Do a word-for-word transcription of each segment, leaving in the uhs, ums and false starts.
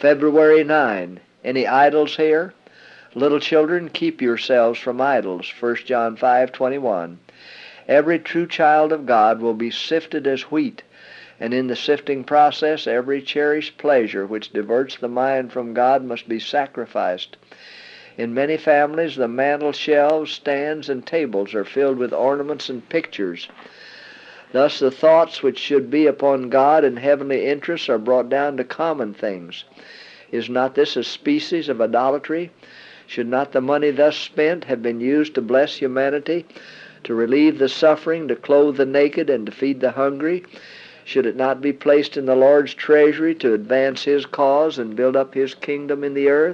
February ninth. Any idols here? Little children, keep yourselves from idols. First John five twenty-one. Every true child of God will be sifted as wheat, and in the sifting process every cherished pleasure which diverts the mind from God must be sacrificed. In many families the mantel shelves, stands, and tables are filled with ornaments and pictures. Thus the thoughts which should be upon God and heavenly interests are brought down to common things. Is not this a species of idolatry? Should not the money thus spent have been used to bless humanity, to relieve the suffering, to clothe the naked, and to feed the hungry? Should it not be placed in the Lord's treasury to advance His cause and build up His kingdom in the earth?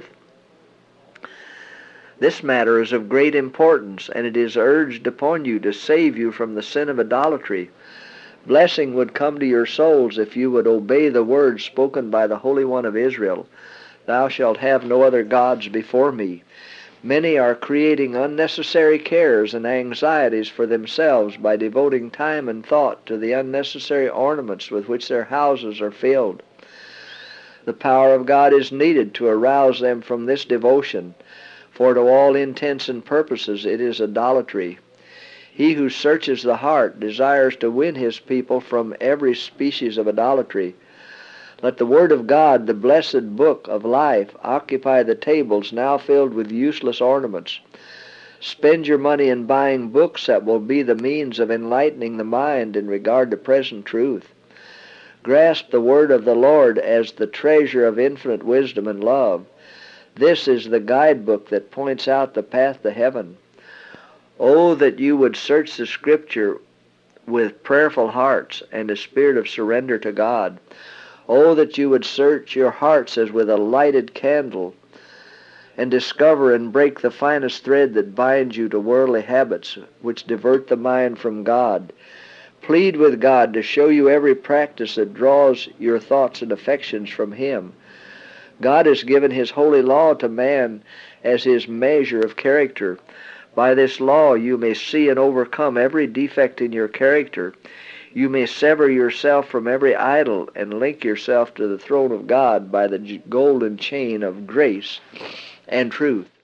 This matter is of great importance, and it is urged upon you to save you from the sin of idolatry. Blessing would come to your souls if you would obey the words spoken by the Holy One of Israel. Thou shalt have no other gods before me. Many are creating unnecessary cares and anxieties for themselves by devoting time and thought to the unnecessary ornaments with which their houses are filled. The power of God is needed to arouse them from this devotion, for to all intents and purposes it is idolatry. He who searches the heart desires to win his people from every species of idolatry. Let the Word of God, the blessed book of life, occupy the tables now filled with useless ornaments. Spend your money in buying books that will be the means of enlightening the mind in regard to present truth. Grasp the Word of the Lord as the treasure of infinite wisdom and love. This is the guidebook that points out the path to heaven. Oh, that you would search the Scripture with prayerful hearts and a spirit of surrender to God. Oh, that you would search your hearts as with a lighted candle, and discover and break the finest thread that binds you to worldly habits which divert the mind from God. Plead with God to show you every practice that draws your thoughts and affections from Him. God has given His holy law to man as his measure of character. By this law you may see and overcome every defect in your character. You may sever yourself from every idol and link yourself to the throne of God by the golden chain of grace and truth.